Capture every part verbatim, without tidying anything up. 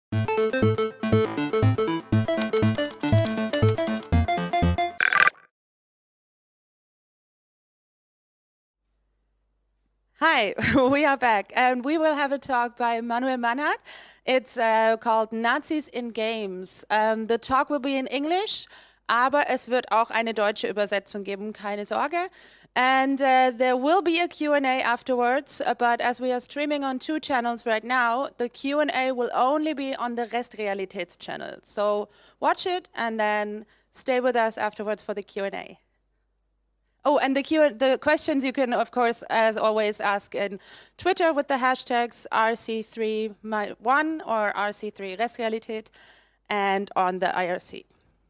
Hi, we are back, and we will have a talk by Manuel Mannhardt. It's uh, called Nazis in Games. Um, the talk will be in English, aber es wird auch eine deutsche Übersetzung geben, keine Sorge. And uh, there will be a Q and A afterwards, uh, but as we are streaming on two channels right now, the Q and A will only be on the Restrealitäts channel. So watch it and then stay with us afterwards for the Q and A. Oh, and the Q the questions you can, of course, as always, ask in Twitter with the hashtags R C three one or R C three Restrealität and on the I R C.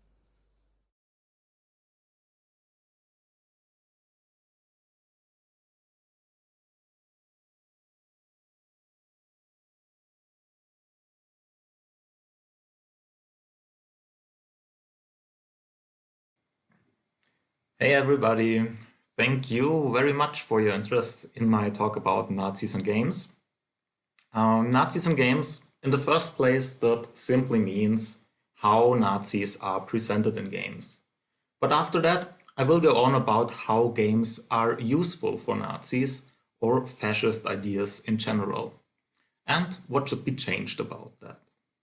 Hey everybody, thank you very much for your interest in my talk about Nazis and games. Um, Nazis and games, in the first place, that simply means how Nazis are presented in games. But after that, I will go on about how games are useful for Nazis or fascist ideas in general, and what should be changed about that.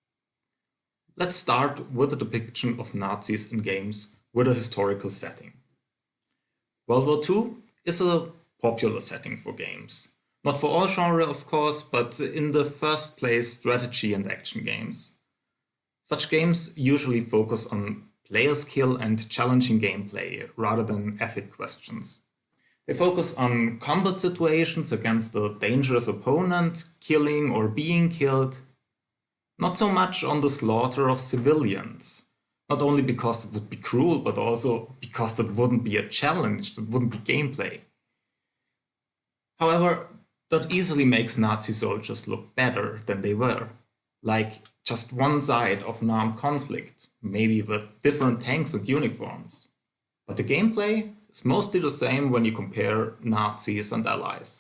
Let's start with a depiction of Nazis in games with a historical setting. World War Two is a popular setting for games. Not for all genres, of course, but in the first place, strategy and action games. Such games usually focus on player skill and challenging gameplay rather than ethic questions. They focus on combat situations against a dangerous opponent, killing or being killed, not so much on the slaughter of civilians. Not only because it would be cruel, but also because that wouldn't be a challenge, that wouldn't be gameplay. However, that easily makes Nazi soldiers look better than they were, like just one side of an armed conflict, maybe with different tanks and uniforms. But the gameplay is mostly the same when you compare Nazis and Allies.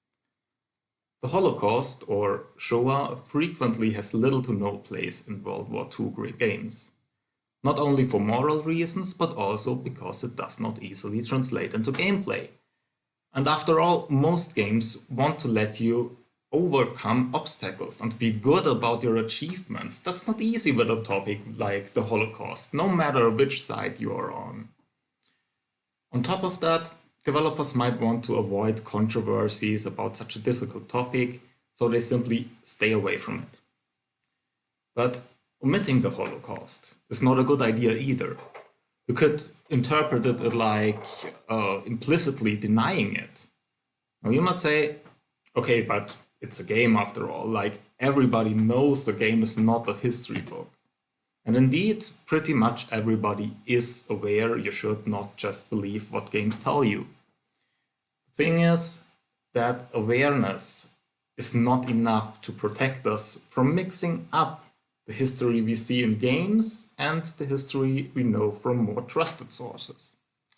The Holocaust, or Shoah, frequently has little to no place in World War Two games. Not only for moral reasons, but also because it does not easily translate into gameplay. And after all, most games want to let you overcome obstacles and feel good about your achievements. That's not easy with a topic like the Holocaust, no matter which side you are on. On top of that, developers might want to avoid controversies about such a difficult topic, so they simply stay away from it. But omitting the Holocaust is not a good idea either. You could interpret it like uh, implicitly denying it. Now you might say, okay, but it's a game after all, like everybody knows a game is not a history book. And indeed, pretty much everybody is aware you should not just believe what games tell you. The thing is that awareness is not enough to protect us from mixing up the history we see in games and the history we know from more trusted sources.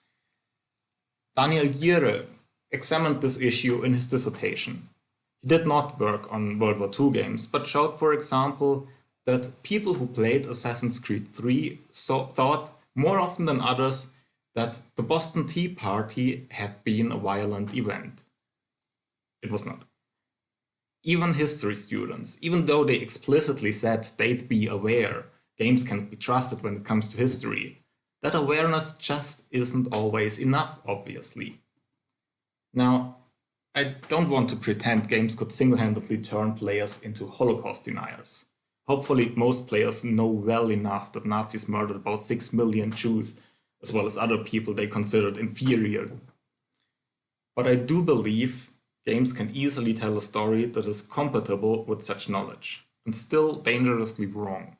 Daniel Gierre examined this issue in his dissertation. He did not work on World War Two games, but showed, for example, that people who played Assassin's Creed three so, thought more often than others that the Boston Tea Party had been a violent event. It was not. Even history students, even though they explicitly said they'd be aware games can't be trusted when it comes to history, that awareness just isn't always enough, obviously. Now, I don't want to pretend games could single-handedly turn players into Holocaust deniers. Hopefully, most players know well enough that Nazis murdered about six million Jews, as well as other people they considered inferior. But I do believe games can easily tell a story that is compatible with such knowledge, and still dangerously wrong.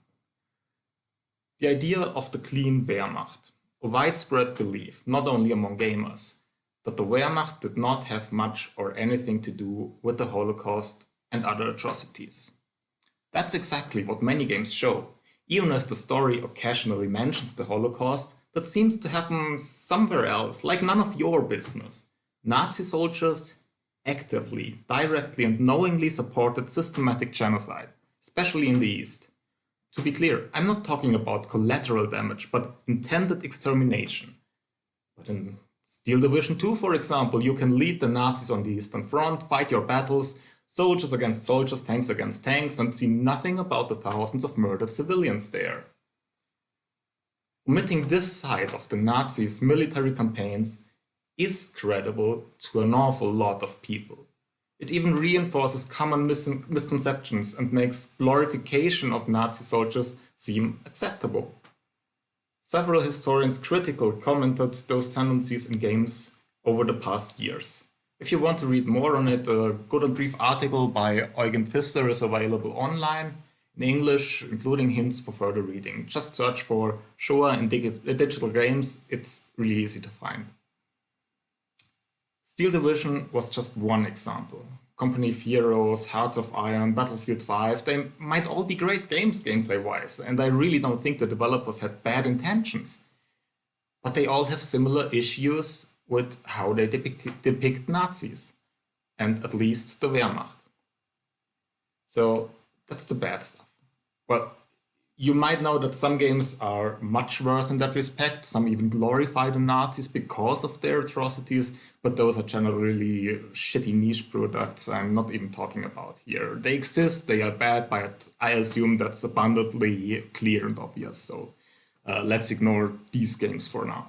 The idea of the clean Wehrmacht, a widespread belief, not only among gamers, that the Wehrmacht did not have much or anything to do with the Holocaust and other atrocities. That's exactly what many games show. Even if the story occasionally mentions the Holocaust, that seems to happen somewhere else, like none of your business. Nazi soldiers actively, directly and knowingly supported systematic genocide, especially in the East. To be clear, I'm not talking about collateral damage, but intended extermination. But in Steel Division two, for example, you can lead the Nazis on the Eastern Front, fight your battles, soldiers against soldiers, tanks against tanks, and see nothing about the thousands of murdered civilians there. Omitting this side of the Nazis' military campaigns is credible to an awful lot of people. It even reinforces common mis misconceptions and makes glorification of Nazi soldiers seem acceptable. Several historians critically commented those tendencies in games over the past years. If you want to read more on it, a good and brief article by Eugen Pfister is available online in English, including hints for further reading. Just search for Shoah in digital games, it's really easy to find. Steel Division was just one example. Company of Heroes, Hearts of Iron, Battlefield five, they might all be great games gameplay-wise, and I really don't think the developers had bad intentions. But they all have similar issues with how they depict, depict Nazis, and at least the Wehrmacht. So that's the bad stuff. Well, you might know that some games are much worse in that respect. Some even glorify the Nazis because of their atrocities, but those are generally shitty niche products I'm not even talking about here. They exist, they are bad, but I assume that's abundantly clear and obvious, so uh, let's ignore these games for now.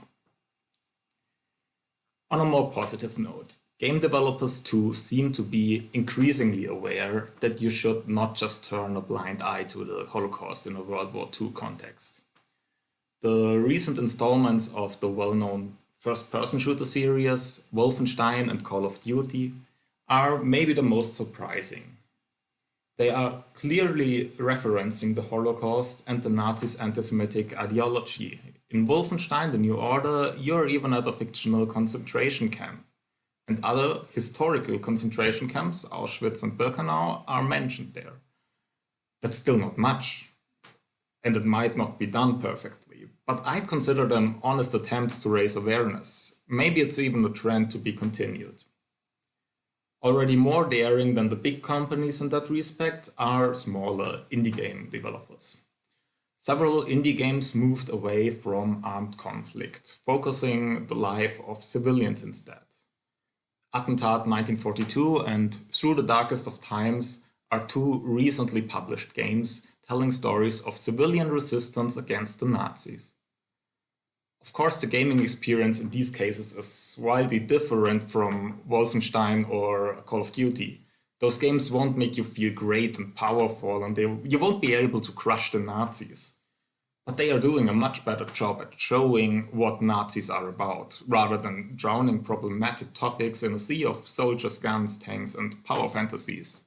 On a more positive note, game developers too seem to be increasingly aware that you should not just turn a blind eye to the Holocaust in a World War Two context. The recent installments of the well-known first-person shooter series, Wolfenstein and Call of Duty, are maybe the most surprising. They are clearly referencing the Holocaust and the Nazis' anti-Semitic ideology. In Wolfenstein: The New Order, you're even at a fictional concentration camp. And other historical concentration camps, Auschwitz and Birkenau, are mentioned there. That's still not much, and it might not be done perfectly, but I'd consider them honest attempts to raise awareness. Maybe it's even a trend to be continued. Already more daring than the big companies in that respect are smaller indie game developers. Several indie games moved away from armed conflict, focusing the life of civilians instead. Attentat nineteen forty-two and Through the Darkest of Times are two recently published games telling stories of civilian resistance against the Nazis. Of course, the gaming experience in these cases is wildly different from Wolfenstein or Call of Duty. Those games won't make you feel great and powerful, and they, you won't be able to crush the Nazis. But they are doing a much better job at showing what Nazis are about, rather than drowning problematic topics in a sea of soldiers, guns, tanks, and power fantasies.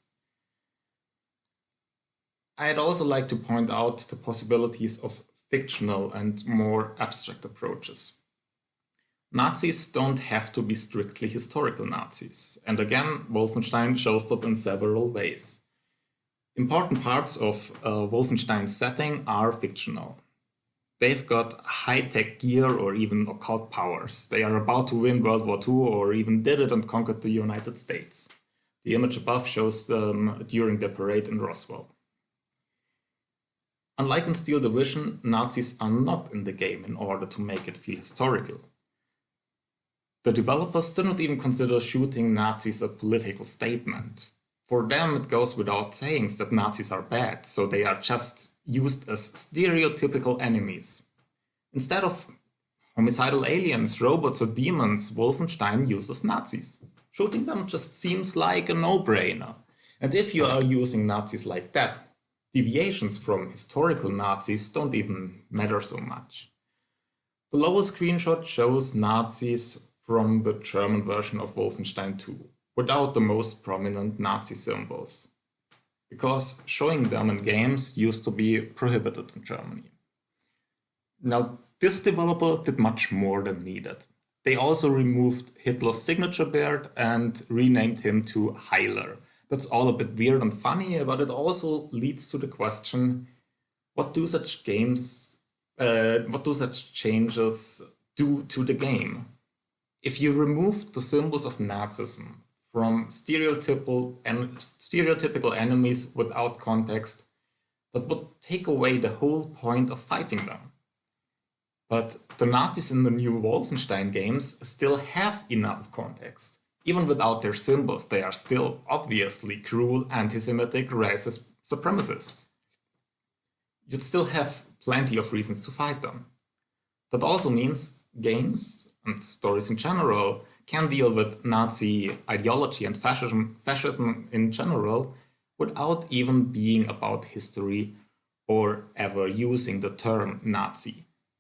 I'd also like to point out the possibilities of fictional and more abstract approaches. Nazis don't have to be strictly historical Nazis, and again, Wolfenstein shows that in several ways. Important parts of uh, Wolfenstein's setting are fictional. They've got high-tech gear or even occult powers. They are about to win World War Two or even did it and conquered the United States. The image above shows them during their parade in Roswell. Unlike in Steel Division, Nazis are not in the game in order to make it feel historical. The developers did not even consider shooting Nazis a political statement. For them, it goes without saying that Nazis are bad, so they are just used as stereotypical enemies. Instead of homicidal aliens, robots, or demons, Wolfenstein uses Nazis. Shooting them just seems like a no-brainer. And if you are using Nazis like that, deviations from historical Nazis don't even matter so much. The lower screenshot shows Nazis from the German version of Wolfenstein two, without the most prominent Nazi symbols, because showing them in games used to be prohibited in Germany. Now, this developer did much more than needed. They also removed Hitler's signature beard and renamed him to Heiler. That's all a bit weird and funny, but it also leads to the question, what do such games, uh, what do such changes do to the game? If you remove the symbols of Nazism from stereotypical, en stereotypical enemies without context, that would take away the whole point of fighting them. But the Nazis in the new Wolfenstein games still have enough context. Even without their symbols, they are still obviously cruel, anti-Semitic, racist supremacists. You'd still have plenty of reasons to fight them. That also means games, and stories in general, can deal with Nazi ideology and fascism, fascism in general without even being about history or ever using the term Nazi.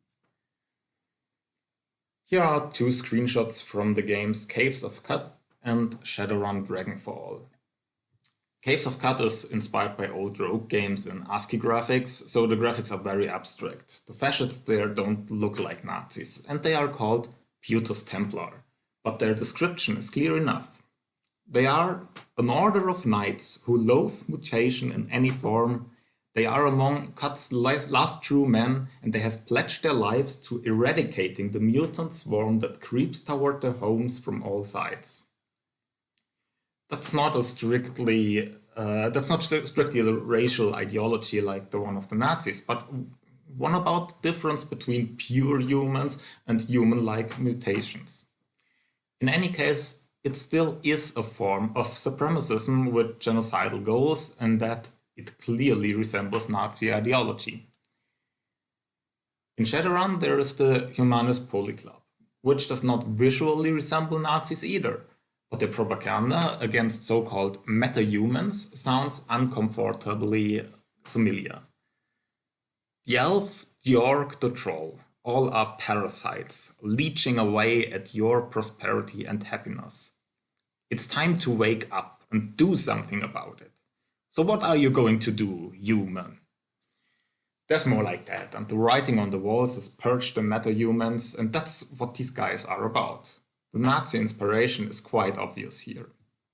Here are two screenshots from the games Caves of Kut and Shadowrun Dragonfall. Caves of Kut is inspired by old Rogue games in ASCII graphics, so the graphics are very abstract. The fascists there don't look like Nazis, and they are called Putus Templar, but their description is clear enough. They are an order of knights who loathe mutation in any form. They are among Kut's last true men, and they have pledged their lives to eradicating the mutant swarm that creeps toward their homes from all sides. That's not a strictly uh, that's not strictly a racial ideology like the one of the Nazis, but one about the difference between pure humans and human-like mutations. In any case, it still is a form of supremacism with genocidal goals, and that it clearly resembles Nazi ideology. In Shadowrun, there is the Humanist Polyclub, which does not visually resemble Nazis either, but their propaganda against so-called meta-humans sounds uncomfortably familiar. The elf, the orc, the troll, all are parasites, leeching away at your prosperity and happiness. It's time to wake up and do something about it. So what are you going to do, human? There's more like that, and the writing on the walls is purge the meta-humans, and that's what these guys are about. The Nazi inspiration is quite obvious here.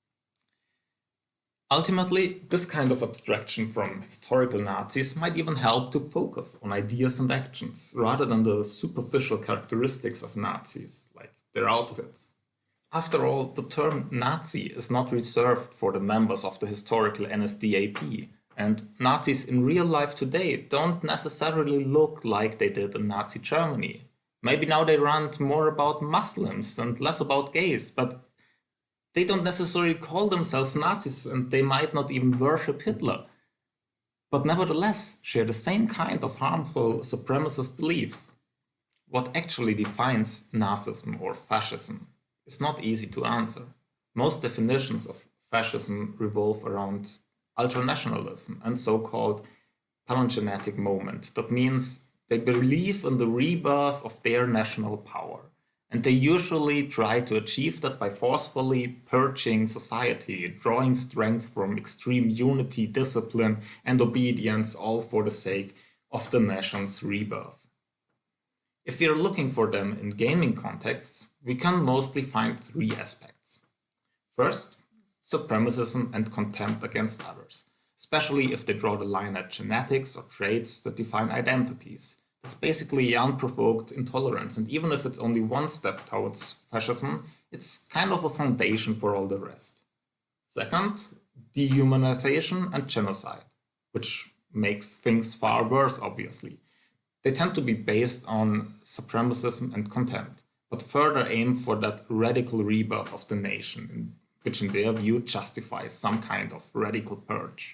Ultimately, this kind of abstraction from historical Nazis might even help to focus on ideas and actions, rather than the superficial characteristics of Nazis, like their outfits. After all, the term Nazi is not reserved for the members of the historical N S D A P, and Nazis in real life today don't necessarily look like they did in Nazi Germany. Maybe now they rant more about Muslims and less about gays, but they don't necessarily call themselves Nazis, and they might not even worship Hitler, but nevertheless share the same kind of harmful supremacist beliefs. What actually defines Nazism or fascism is not easy to answer. Most definitions of fascism revolve around ultranationalism and so-called palingenetic moment. That means they believe in the rebirth of their national power, and they usually try to achieve that by forcefully purging society, drawing strength from extreme unity, discipline, and obedience, all for the sake of the nation's rebirth. If we are looking for them in gaming contexts, we can mostly find three aspects. First, supremacism and contempt against others, especially if they draw the line at genetics or traits that define identities. It's basically unprovoked intolerance, and even if it's only one step towards fascism, it's kind of a foundation for all the rest. Second, dehumanization and genocide, which makes things far worse, obviously. They tend to be based on supremacism and contempt, but further aim for that radical rebirth of the nation, which in their view justifies some kind of radical purge.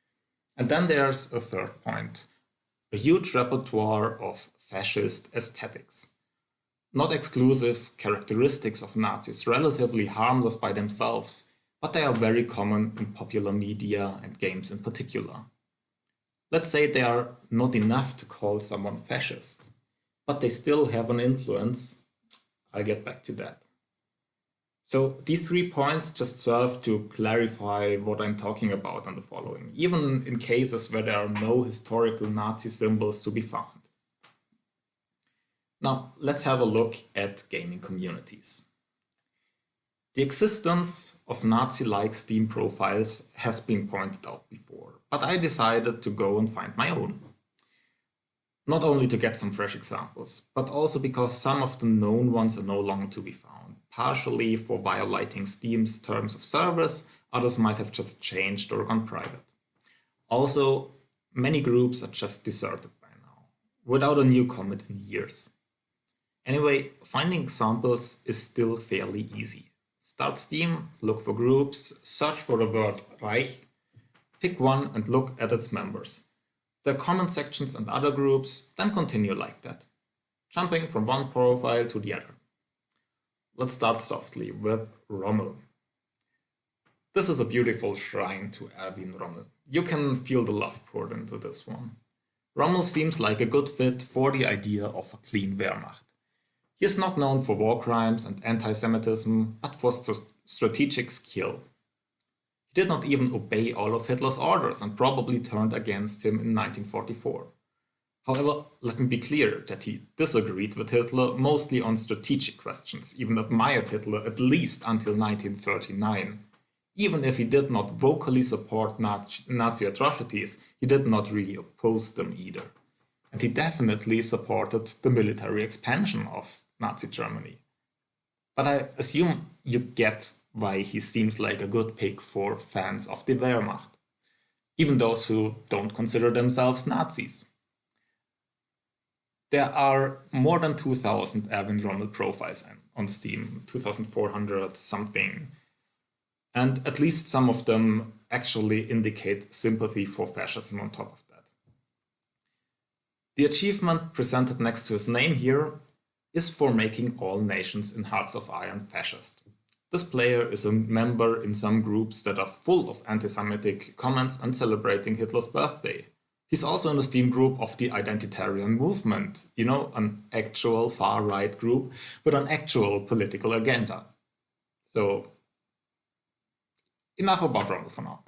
And then there's a third point. A huge repertoire of fascist aesthetics. Not exclusive characteristics of Nazis, relatively harmless by themselves, but they are very common in popular media and games in particular. Let's say they are not enough to call someone fascist, but they still have an influence. I'll get back to that. So these three points just serve to clarify what I'm talking about on the following, even in cases where there are no historical Nazi symbols to be found. Now, let's have a look at gaming communities. The existence of Nazi-like Steam profiles has been pointed out before, but I decided to go and find my own. Not only to get some fresh examples, but also because some of the known ones are no longer to be found. Partially for violating Steam's terms of service, others might have just changed or gone private. Also, many groups are just deserted by now, without a new commit in years. Anyway, finding examples is still fairly easy. Start Steam, look for groups, search for the word Reich, pick one and look at its members. There are comment sections and other groups, then continue like that, jumping from one profile to the other. Let's start softly with Rommel. This is a beautiful shrine to Erwin Rommel. You can feel the love poured into this one. Rommel seems like a good fit for the idea of a clean Wehrmacht. He is not known for war crimes and anti-Semitism, but for st strategic skill. He did not even obey all of Hitler's orders and probably turned against him in nineteen forty-four. However, let me be clear that he disagreed with Hitler mostly on strategic questions, even admired Hitler at least until nineteen thirty-nine. Even if he did not vocally support Nazi atrocities, he did not really oppose them either. And he definitely supported the military expansion of Nazi Germany. But I assume you get why he seems like a good pick for fans of the Wehrmacht, even those who don't consider themselves Nazis. There are more than two thousand Erwin Rommel profiles on Steam, two thousand four hundred something, and at least some of them actually indicate sympathy for fascism on top of that. The achievement presented next to his name here is for making all nations in Hearts of Iron fascist. This player is a member in some groups that are full of anti-Semitic comments and celebrating Hitler's birthday. He's also in the Steam group of the Identitarian Movement, you know, an actual far-right group with an actual political agenda. So, enough about Rommel for now.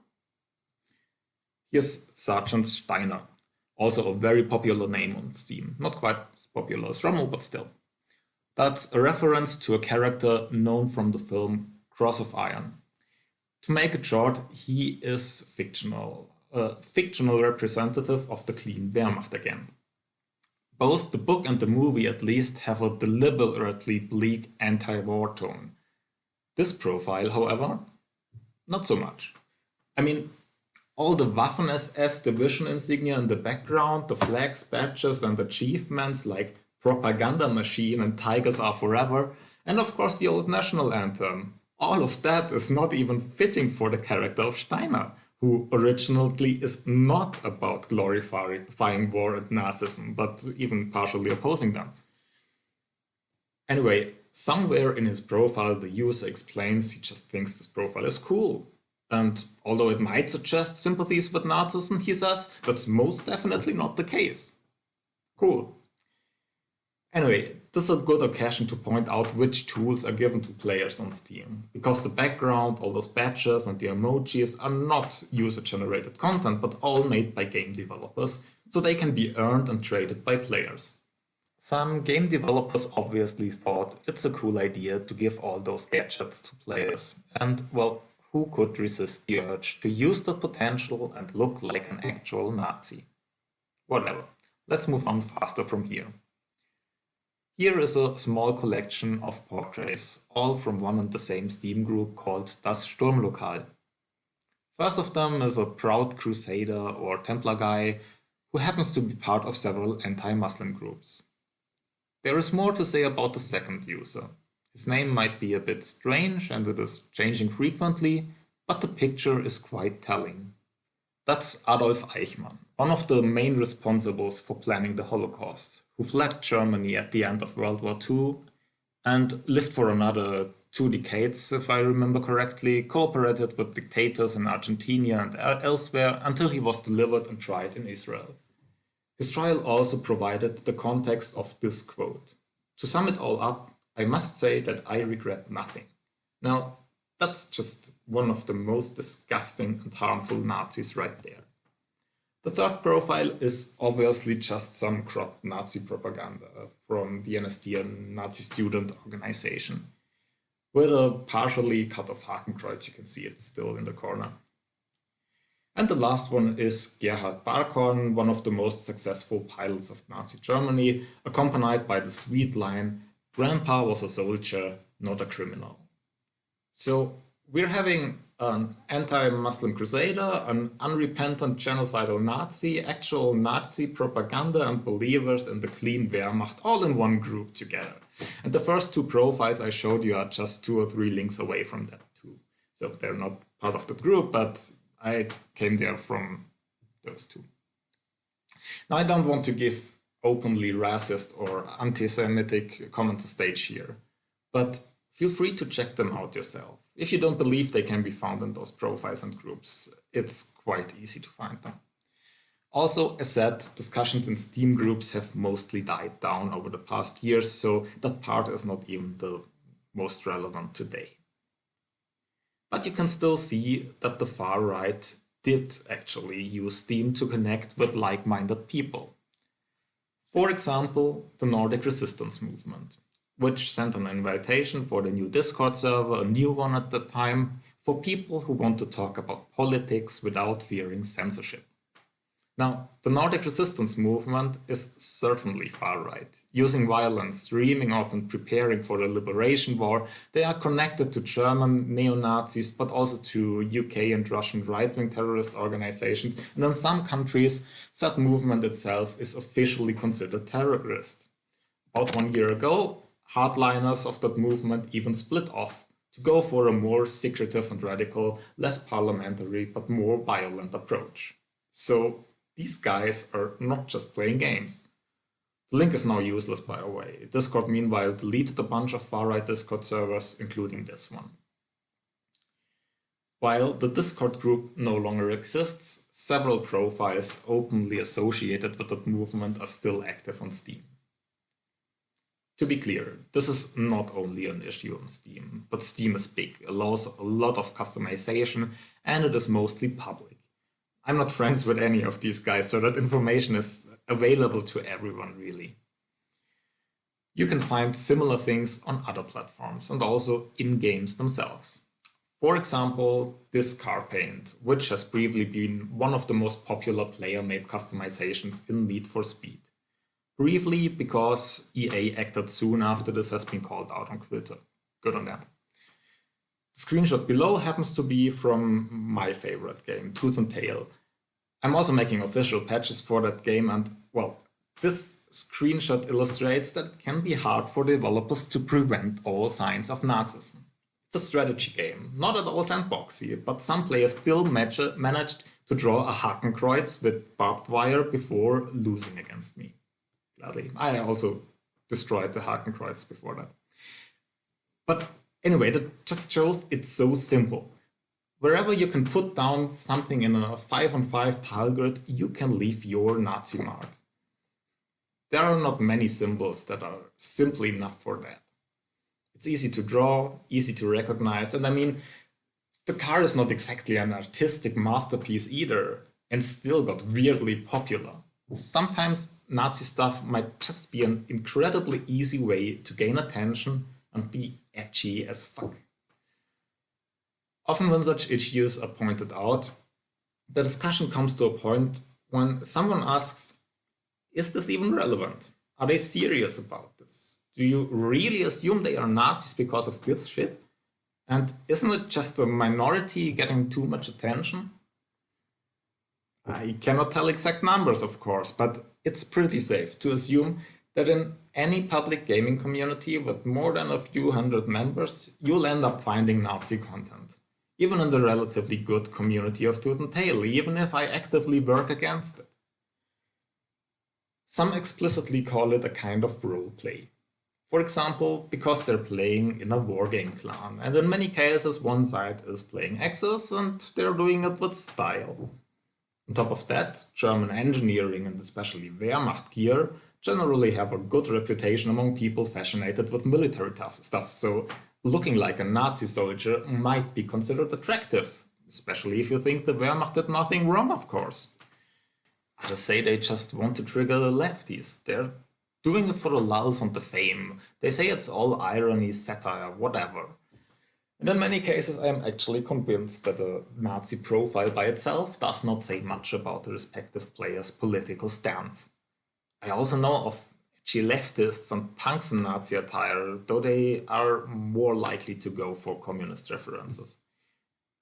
Here's Sergeant Steiner, also a very popular name on Steam. Not quite as popular as Rommel, but still. That's a reference to a character known from the film Cross of Iron. To make it short, he is fictional, a fictional representative of the clean Wehrmacht again. Both the book and the movie at least have a deliberately bleak anti-war tone. This profile, however, not so much. I mean, all the Waffen-S S division insignia in the background, the flags, badges and achievements like Propaganda Machine and Tigers Are Forever, and of course the old national anthem. All of that is not even fitting for the character of Steiner, who originally is not about glorifying war and Nazism, but even partially opposing them. Anyway, somewhere in his profile the user explains he just thinks this profile is cool. And although it might suggest sympathies with Nazism, he says that's most definitely not the case. Cool. Anyway, this is a good occasion to point out which tools are given to players on Steam, because the background, all those badges and the emojis are not user-generated content, but all made by game developers, so they can be earned and traded by players. Some game developers obviously thought it's a cool idea to give all those gadgets to players, and well, who could resist the urge to use the potential and look like an actual Nazi? Whatever, let's move on faster from here. Here is a small collection of portraits, all from one and the same Steam group called Das Sturmlokal. First of them is a proud crusader or Templar guy who happens to be part of several anti-Muslim groups. There is more to say about the second user. His name might be a bit strange and it is changing frequently, but the picture is quite telling. That's Adolf Eichmann, one of the main responsibles for planning the Holocaust, who fled Germany at the end of World War Two and lived for another two decades, if I remember correctly, cooperated with dictators in Argentina and elsewhere until he was delivered and tried in Israel. His trial also provided the context of this quote. To sum it all up, I must say that I regret nothing. Now, that's just one of the most disgusting and harmful Nazis right there. The third profile is obviously just some cropped Nazi propaganda from the N S D, a Nazi student organization. With a partially cut off Hakenkreuz, you can see it still in the corner. And the last one is Gerhard Barkhorn, one of the most successful pilots of Nazi Germany, accompanied by the sweet line, "Grandpa was a soldier, not a criminal." So we're having an anti-Muslim crusader, an unrepentant genocidal Nazi, actual Nazi propaganda, and believers in the clean Wehrmacht all in one group together. And the first two profiles I showed you are just two or three links away from that too. So they're not part of the group, but I came there from those two. Now I don't want to give openly racist or anti-Semitic comments a stage here, but feel free to check them out yourself. If you don't believe they can be found in those profiles and groups, it's quite easy to find them. Also, as said, discussions in Steam groups have mostly died down over the past years, so that part is not even the most relevant today. But you can still see that the far right did actually use Steam to connect with like-minded people. For example, the Nordic Resistance Movement, which sent an invitation for the new Discord server, a new one at the time, for people who want to talk about politics without fearing censorship. Now, the Nordic Resistance Movement is certainly far-right. Using violence, dreaming of and preparing for the liberation war, they are connected to German neo-Nazis, but also to U K and Russian right-wing terrorist organizations, and in some countries, that movement itself is officially considered terrorist. About one year ago, hardliners of that movement even split off to go for a more secretive and radical, less parliamentary, but more violent approach. So these guys are not just playing games. The link is now useless, by the way. Discord, meanwhile, deleted a bunch of far-right Discord servers, including this one. While the Discord group no longer exists, several profiles openly associated with that movement are still active on Steam. To be clear, this is not only an issue on Steam, but Steam is big, allows a lot of customization, and it is mostly public. I'm not friends with any of these guys, so that information is available to everyone, really. You can find similar things on other platforms and also in games themselves. For example, this car paint, which has briefly been one of the most popular player-made customizations in Need for Speed. Briefly because E A acted soon after this has been called out on Twitter. Good on them. The screenshot below happens to be from my favorite game, Tooth and Tail. I'm also making official patches for that game, and, well, this screenshot illustrates that it can be hard for developers to prevent all signs of Nazism. It's a strategy game, not at all sandboxy, but some players still managed to draw a Hakenkreuz with barbed wire before losing against me. Gladly. I also destroyed the Hakenkreuz before that. But anyway, that just shows it's so simple. Wherever you can put down something in a five on five tile grid, you can leave your Nazi mark. There are not many symbols that are simply enough for that. It's easy to draw, easy to recognize, and I mean, the car is not exactly an artistic masterpiece either, and still got weirdly popular. Sometimes Nazi stuff might just be an incredibly easy way to gain attention and be edgy as fuck. Often when such issues are pointed out, the discussion comes to a point when someone asks, is this even relevant? Are they serious about this? Do you really assume they are Nazis because of this shit? And isn't it just a minority getting too much attention? I cannot tell exact numbers, of course, but it's pretty safe to assume that in any public gaming community with more than a few hundred members, you'll end up finding Nazi content. Even in the relatively good community of Tooth and Tail, even if I actively work against it. Some explicitly call it a kind of roleplay. For example, because they're playing in a wargame clan, and in many cases one side is playing Axis and they're doing it with style. On top of that, German engineering and especially Wehrmacht gear generally have a good reputation among people fascinated with military stuff, so looking like a Nazi soldier might be considered attractive, especially if you think the Wehrmacht did nothing wrong, of course. Others say they just want to trigger the lefties. They're doing it for the lulz and the fame. They say it's all irony, satire, whatever. And in many cases, I am actually convinced that a Nazi profile by itself does not say much about the respective player's political stance. I also know of edgy leftists and punks in Nazi attire, though they are more likely to go for communist references.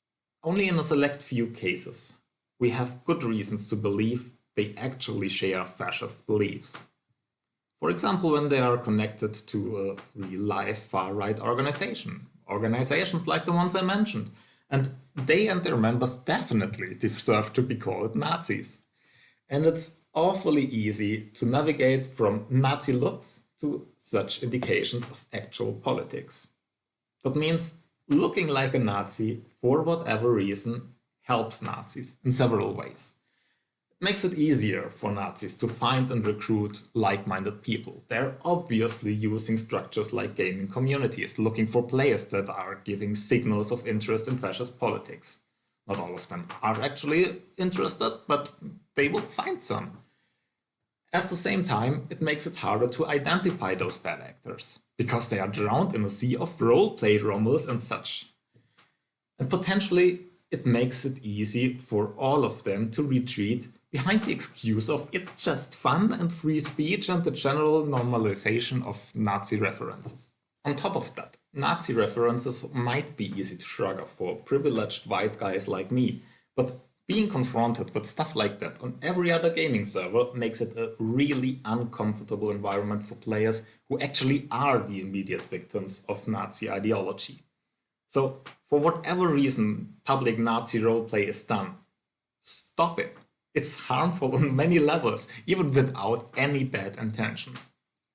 Only in a select few cases, we have good reasons to believe they actually share fascist beliefs. For example, when they are connected to a real-life far-right organization, organizations like the ones I mentioned, and they and their members definitely deserve to be called Nazis. And it's awfully easy to navigate from Nazi looks to such indications of actual politics. That means looking like a Nazi, for whatever reason, helps Nazis in several ways. It makes it easier for Nazis to find and recruit like-minded people. They're obviously using structures like gaming communities, looking for players that are giving signals of interest in fascist politics. Not all of them are actually interested, but they will find some. At the same time, it makes it harder to identify those bad actors, because they are drowned in a sea of roleplay rumors and such. And potentially, it makes it easy for all of them to retreat behind the excuse of it's just fun and free speech and the general normalization of Nazi references. On top of that, Nazi references might be easy to shrug off for privileged white guys like me, but being confronted with stuff like that on every other gaming server makes it a really uncomfortable environment for players who actually are the immediate victims of Nazi ideology. So, for whatever reason public Nazi roleplay is done, stop it. It's harmful on many levels, even without any bad intentions.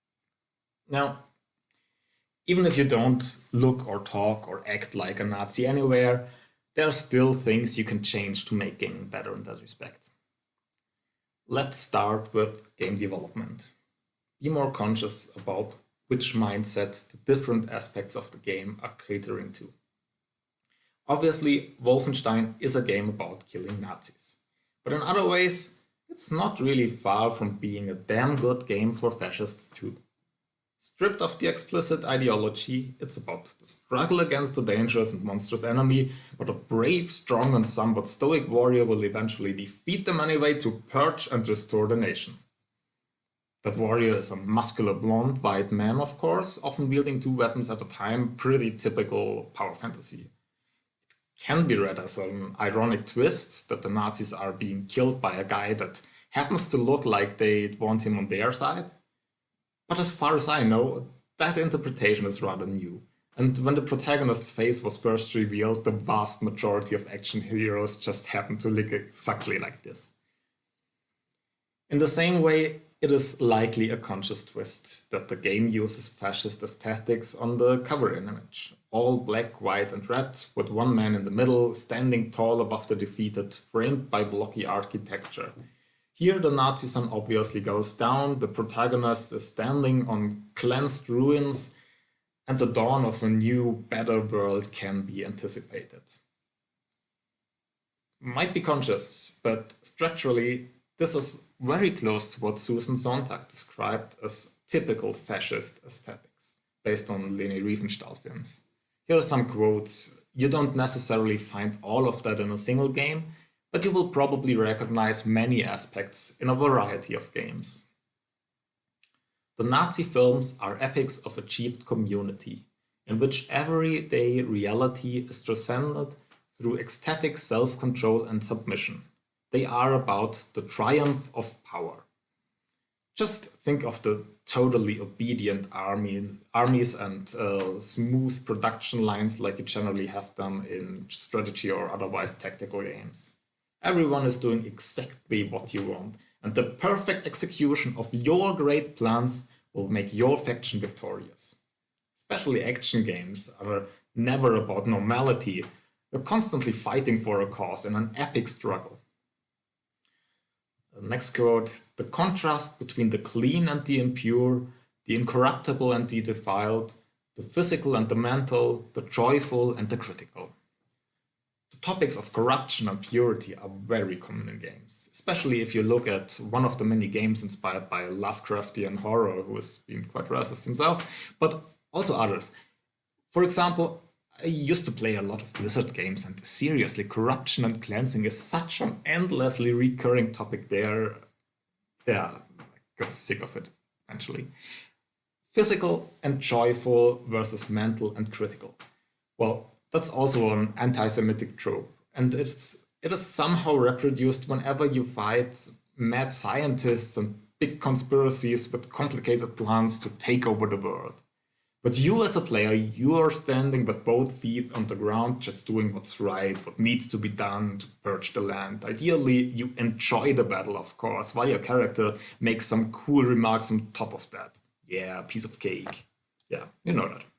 Now, even if you don't look or talk or act like a Nazi anywhere, there are still things you can change to make gaming better in that respect. Let's start with game development. Be more conscious about which mindset the different aspects of the game are catering to. Obviously, Wolfenstein is a game about killing Nazis. But in other ways, it's not really far from being a damn good game for fascists too. Stripped of the explicit ideology, it's about the struggle against a dangerous and monstrous enemy, but a brave, strong and somewhat stoic warrior will eventually defeat them anyway to purge and restore the nation. That warrior is a muscular blonde white man, of course, often wielding two weapons at a time, pretty typical power fantasy. Can be read as an ironic twist that the Nazis are being killed by a guy that happens to look like they'd want him on their side. But as far as I know, that interpretation is rather new. And when the protagonist's face was first revealed, the vast majority of action heroes just happened to look exactly like this. In the same way, it is likely a conscious twist that the game uses fascist aesthetics on the cover image. All black, white and red, with one man in the middle, standing tall above the defeated, framed by blocky architecture. Here the Nazi sun obviously goes down, the protagonist is standing on cleansed ruins, and the dawn of a new, better world can be anticipated. Might be conscious, but structurally, this is very close to what Susan Sontag described as typical fascist aesthetics, based on Leni Riefenstahl films. Here are some quotes. You don't necessarily find all of that in a single game, but you will probably recognize many aspects in a variety of games. The Nazi films are epics of achieved community, in which everyday reality is transcended through ecstatic self-control and submission. They are about the triumph of power. Just think of the totally obedient army, armies and uh, smooth production lines like you generally have them in strategy or otherwise tactical games. Everyone is doing exactly what you want, and the perfect execution of your great plans will make your faction victorious. Especially action games are never about normality. You're constantly fighting for a cause in an epic struggle. Next quote, the contrast between the clean and the impure, the incorruptible and the defiled, the physical and the mental, the joyful and the critical. The topics of corruption and purity are very common in games, especially if you look at one of the many games inspired by Lovecraftian horror, who has been quite racist himself, but also others. For example, I used to play a lot of Blizzard games, and seriously, corruption and cleansing is such an endlessly recurring topic there. Yeah, I got sick of it eventually. Physical and joyful versus mental and critical. Well, that's also an anti-Semitic trope. and it's it is somehow reproduced whenever you fight mad scientists and big conspiracies with complicated plans to take over the world. But you as a player, you are standing with both feet on the ground, just doing what's right, what needs to be done to purge the land. Ideally, you enjoy the battle, of course, while your character makes some cool remarks on top of that. Yeah, piece of cake. Yeah, you know that.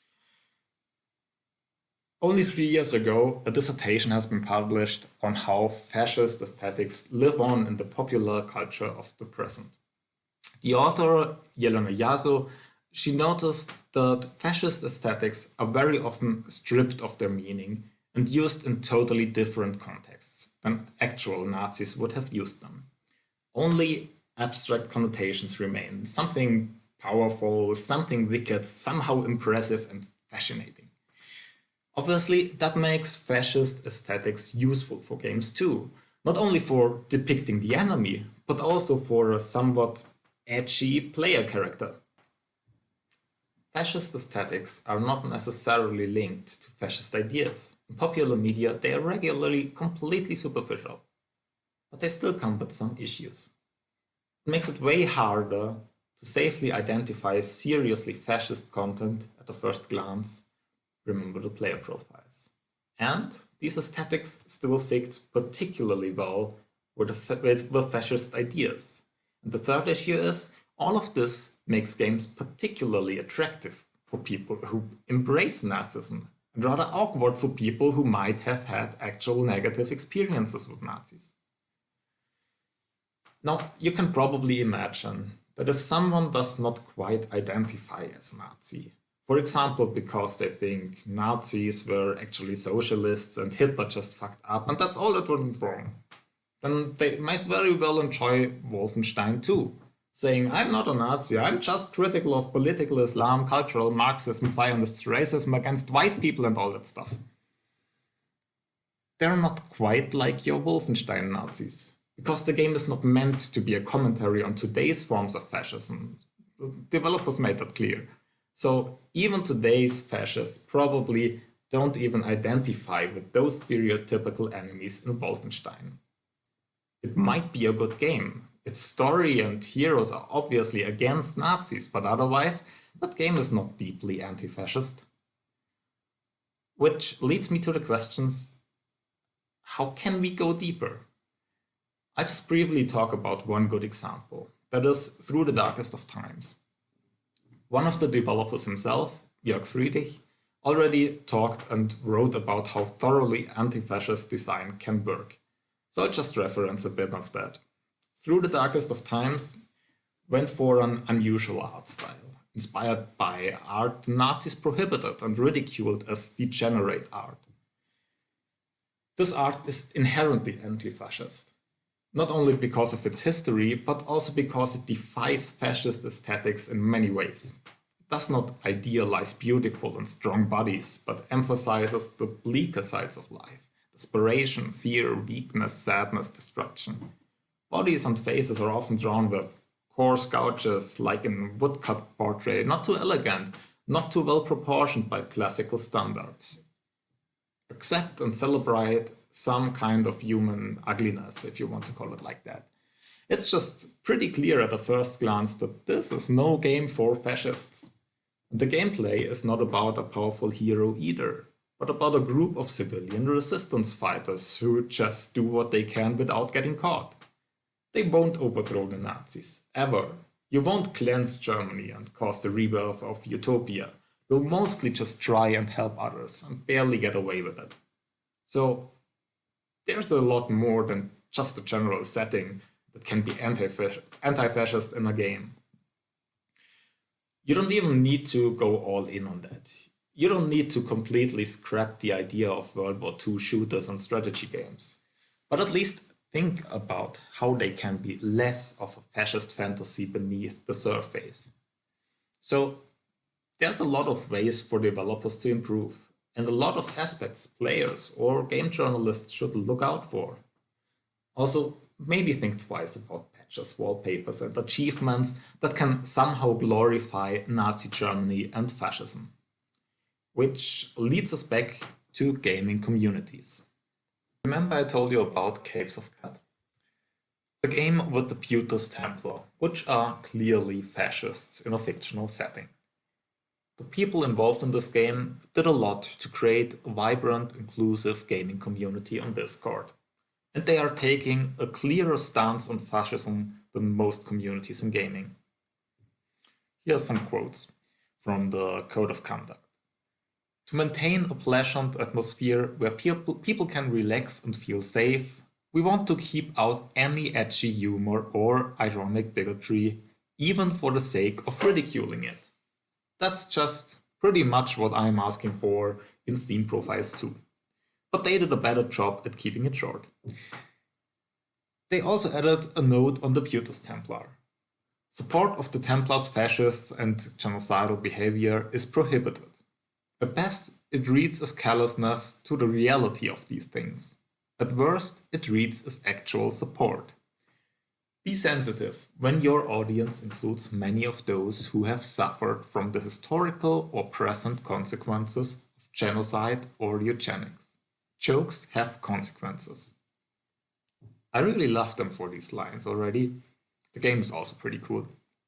Only three years ago, a dissertation has been published on how fascist aesthetics live on in the popular culture of the present. The author, Jelena Jaso, she noticed that fascist aesthetics are very often stripped of their meaning and used in totally different contexts than actual Nazis would have used them. Only abstract connotations remain, something powerful, something wicked, somehow impressive and fascinating. Obviously, that makes fascist aesthetics useful for games too, not only for depicting the enemy, but also for a somewhat edgy player character. Fascist aesthetics are not necessarily linked to fascist ideas. In popular media, they are regularly completely superficial, but they still come with some issues. It makes it way harder to safely identify seriously fascist content at the first glance. Remember the player profiles. And these aesthetics still fit particularly well with, with, with fascist ideas. And the third issue is, all of this makes games particularly attractive for people who embrace Nazism, and rather awkward for people who might have had actual negative experiences with Nazis. Now, you can probably imagine that if someone does not quite identify as Nazi, for example, because they think Nazis were actually socialists and Hitler just fucked up and that's all that went wrong, then they might very well enjoy Wolfenstein too, saying, I'm not a Nazi, I'm just critical of political Islam, cultural Marxism, Zionist racism against white people and all that stuff. They're not quite like your Wolfenstein Nazis, because the game is not meant to be a commentary on today's forms of fascism. The developers made that clear. So even today's fascists probably don't even identify with those stereotypical enemies in Wolfenstein. It might be a good game. Its story and heroes are obviously against Nazis, but otherwise, that game is not deeply anti-fascist. Which leads me to the questions, how can we go deeper? I just briefly talk about one good example, that is Through the Darkest of Times. One of the developers himself, Jörg Friedrich, already talked and wrote about how thoroughly anti-fascist design can work. So I'll just reference a bit of that. Through the Darkest of Times went for an unusual art style, inspired by art Nazis prohibited and ridiculed as degenerate art. This art is inherently anti-fascist, not only because of its history, but also because it defies fascist aesthetics in many ways. It does not idealize beautiful and strong bodies, but emphasizes the bleaker sides of life: desperation, fear, weakness, sadness, destruction. Bodies and faces are often drawn with coarse gouges, like in woodcut portrait, not too elegant, not too well proportioned by classical standards. Accept and celebrate some kind of human ugliness, if you want to call it like that. It's just pretty clear at a first glance that this is no game for fascists. The gameplay is not about a powerful hero either, but about a group of civilian resistance fighters who just do what they can without getting caught. They won't overthrow the Nazis, ever. You won't cleanse Germany and cause the rebirth of utopia. You'll mostly just try and help others and barely get away with it. So there's a lot more than just a general setting that can be anti-fascist in a game. You don't even need to go all in on that. You don't need to completely scrap the idea of World War Two shooters and strategy games, but at least think about how they can be less of a fascist fantasy beneath the surface. So there's a lot of ways for developers to improve, and a lot of aspects players or game journalists should look out for. Also, maybe think twice about patches, wallpapers, and achievements that can somehow glorify Nazi Germany and fascism. Which leads us back to gaming communities. Remember I told you about Caves of Cat? The game with the Putus Templar, which are clearly fascists in a fictional setting. The people involved in this game did a lot to create a vibrant, inclusive gaming community on Discord. And they are taking a clearer stance on fascism than most communities in gaming. Here are some quotes from the Code of Conduct. To maintain a pleasant atmosphere where people, people can relax and feel safe, we want to keep out any edgy humor or ironic bigotry, even for the sake of ridiculing it. That's just pretty much what I'm asking for in Steam profiles too. But they did a better job at keeping it short. They also added a note on the Putus Templar. Support of the Templars' fascists and genocidal behavior is prohibited. At best, it reads as callousness to the reality of these things. At worst, it reads as actual support. Be sensitive when your audience includes many of those who have suffered from the historical or present consequences of genocide or eugenics. Jokes have consequences. I really love them for these lines already. The game is also pretty cool.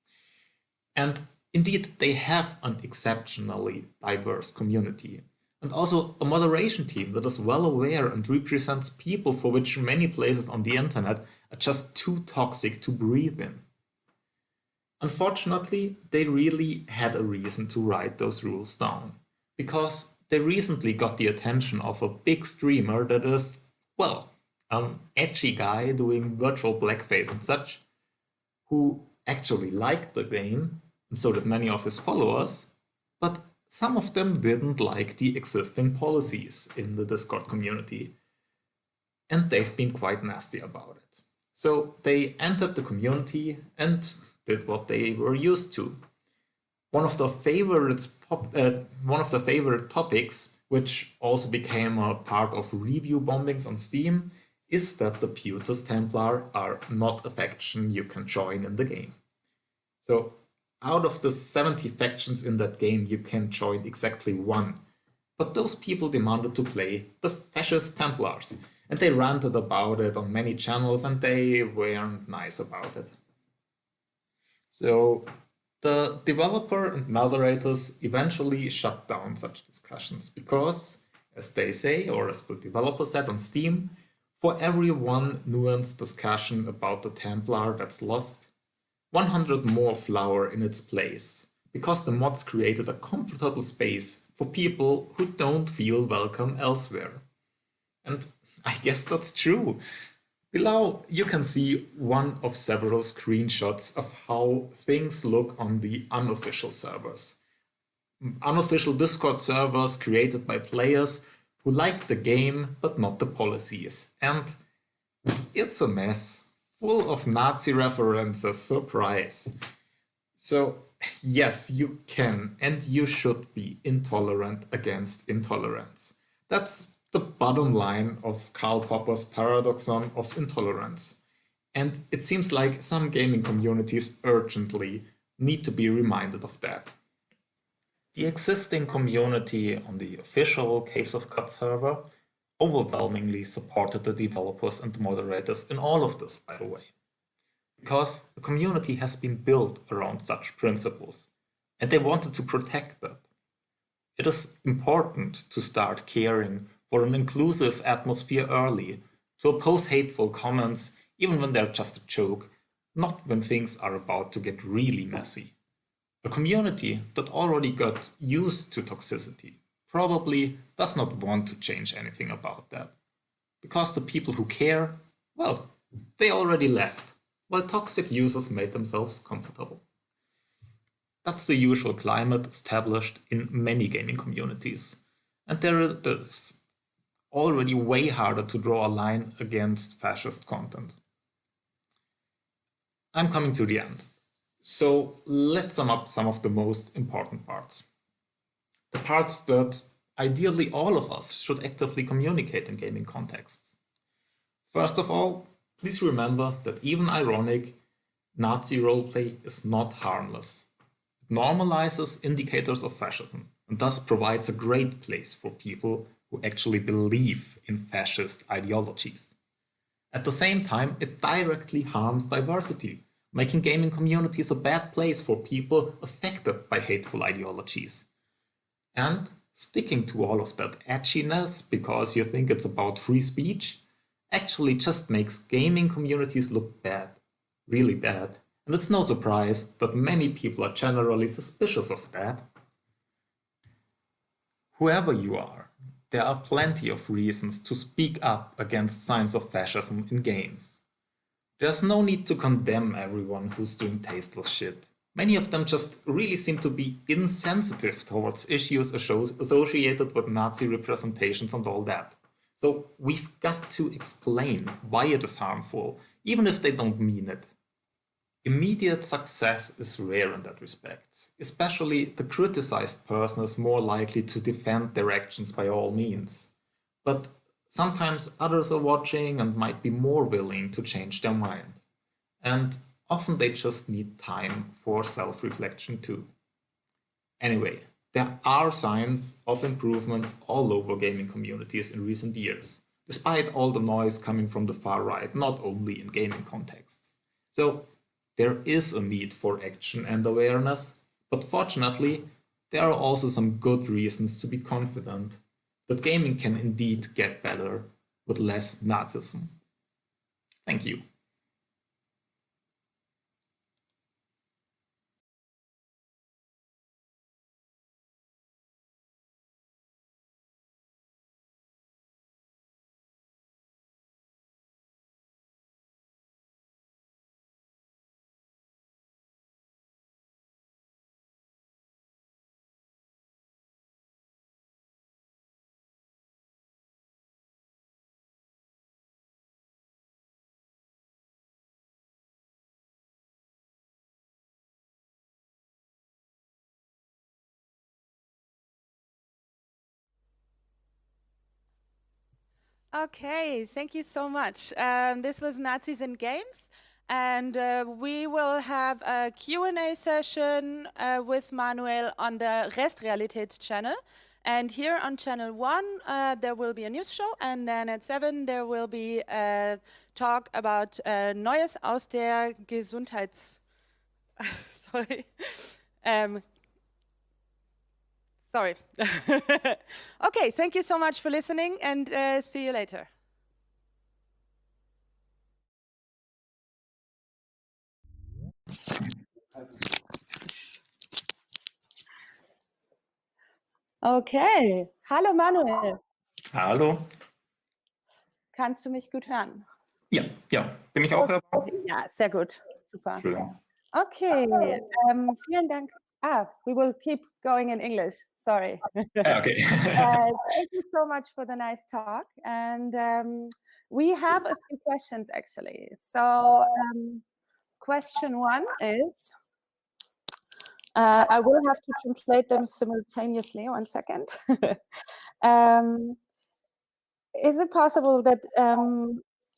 And indeed, they have an exceptionally diverse community, and also a moderation team that is well aware and represents people for which many places on the internet are just too toxic to breathe in. Unfortunately, they really had a reason to write those rules down, because they recently got the attention of a big streamer that is, well, an edgy guy doing virtual blackface and such, who actually liked the game, and so did many of his followers, but some of them didn't like the existing policies in the Discord community. And they've been quite nasty about it. So they entered the community and did what they were used to. One of the favorite, pop, uh, one of the favorite topics, which also became a part of review bombings on Steam, is that the Putus Templar are not a faction you can join in the game. So out of the seventy factions in that game, you can join exactly one. But those people demanded to play the Fascist Templars, and they ranted about it on many channels, and they weren't nice about it. So the developer and moderators eventually shut down such discussions because, as they say, or as the developer said on Steam, for every one nuanced discussion about the Templar that's lost, one hundred more flower in its place, because the mods created a comfortable space for people who don't feel welcome elsewhere. And I guess that's true. Below, you can see one of several screenshots of how things look on the unofficial servers. Unofficial Discord servers created by players who like the game but not the policies. And it's a mess, full of Nazi references, surprise. So yes, you can and you should be intolerant against intolerance. That's the bottom line of Karl Popper's paradoxon of intolerance. And it seems like some gaming communities urgently need to be reminded of that. The existing community on the official Caves of Cat server overwhelmingly supported the developers and the moderators in all of this, by the way. Because the community has been built around such principles, and they wanted to protect that. It is important to start caring for an inclusive atmosphere early, to oppose hateful comments even when they're just a joke, not when things are about to get really messy. A community that already got used to toxicity probably does not want to change anything about that. Because the people who care, well, they already left, while toxic users made themselves comfortable. That's the usual climate established in many gaming communities. And there it is, already way harder to draw a line against fascist content. I'm coming to the end. So let's sum up some of the most important parts. The parts that ideally all of us should actively communicate in gaming contexts. First of all, please remember that even ironic Nazi roleplay is not harmless. It normalizes indicators of fascism and thus provides a great place for people who actually believe in fascist ideologies. At the same time, it directly harms diversity, making gaming communities a bad place for people affected by hateful ideologies. And sticking to all of that edginess because you think it's about free speech actually just makes gaming communities look bad, really bad. And it's no surprise that many people are generally suspicious of that. Whoever you are, there are plenty of reasons to speak up against signs of fascism in games. There's no need to condemn everyone who's doing tasteless shit. Many of them just really seem to be insensitive towards issues associated with Nazi representations and all that. So we've got to explain why it is harmful, even if they don't mean it. Immediate success is rare in that respect. Especially the criticized person is more likely to defend their actions by all means. But sometimes others are watching and might be more willing to change their mind. And often they just need time for self-reflection too. Anyway, there are signs of improvements all over gaming communities in recent years, despite all the noise coming from the far right, not only in gaming contexts. So there is a need for action and awareness, but fortunately, there are also some good reasons to be confident that gaming can indeed get better with less Nazism. Thank you. Okay, thank you so much. Um, this was Nazis in Games, and uh, we will have a Q and A session uh, with Manuel on the Restrealität channel. And here on channel one, uh, there will be a news show, and then at seven, there will be a talk about uh, Neues aus der Gesundheits... Sorry. Um, sorry. Okay, thank you so much for listening, and uh, see you later. Okay, hallo Manuel. Hallo. Kannst du mich gut hören? Ja, ja. Bin ich auch hörbar? Ja, sehr gut. Super. Schön. Okay, ähm, vielen Dank. Ah, we will keep going in English. Sorry. Ah, okay. uh, thank you so much for the nice talk. And um, we have a few questions actually. So um, question one is, uh, I will have to translate them simultaneously, one second. um, is it possible that um,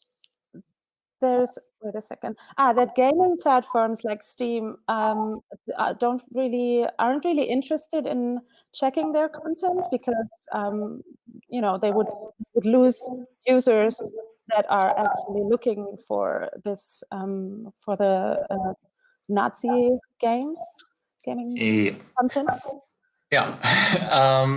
there's, wait a second, ah, that gaming platforms like Steam um, don't really, aren't really interested in checking their content because, um, you know, they would, would lose users that are actually looking for this, um, for the uh, Nazi games, gaming Yeah. content? Yeah. um,